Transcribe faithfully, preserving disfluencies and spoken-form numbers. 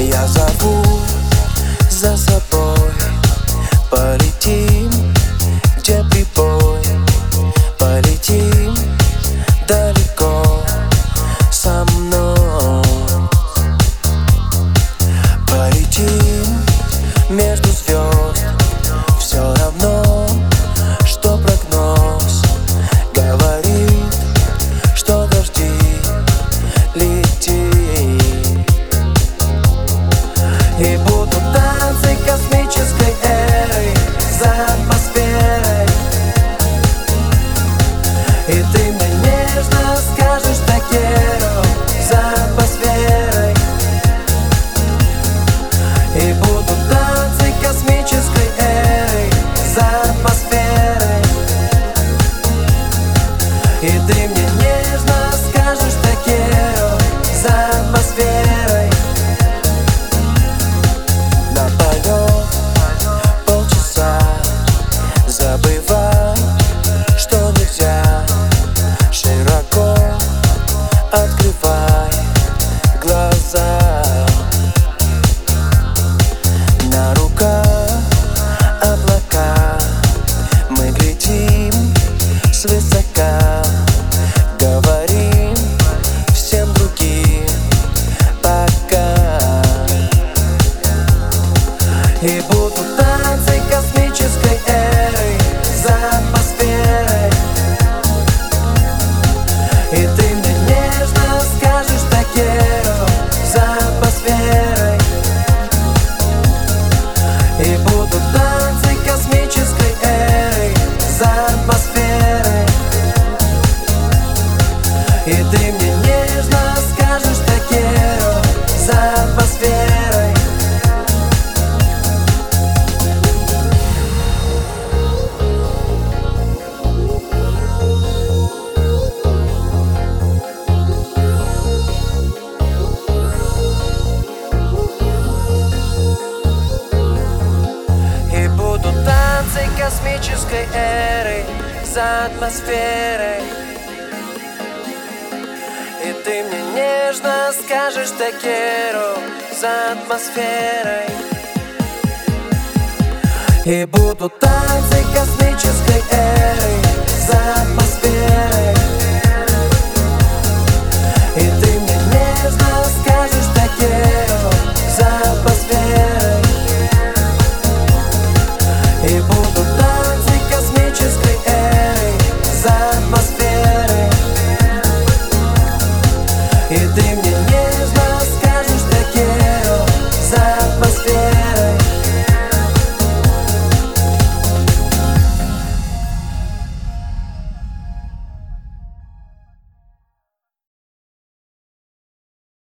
Я зову за собой, полетим, где прибой. Полетим далеко со мной. Полетим между звезд. Все равно, что прогноз говорит, что дожди лети. И будут танцы космической эры за атмосферой. И ты мне нежно скажешь такеру за атмосферой. И будут танцы космической эры за атмосферой. И ты мне нежно скажешь такеру за атмосферой. На полет полчаса забывай, что нельзя. Широко открывай глаза. На руках облака мы глядим свысока. Говорим всем другим пока. И будут танцы космической эры за атмосферой. И ты мне нежно скажешь такеру за атмосферой. И будут танцы космической эры за атмосферой. И ты мне нежно скажешь такеру за атмосферой. И будут танцы космической эры за атмосферой. И ты мне нежно скажешь такеру за атмосферой. И будут танцы космической эры за атмосферой.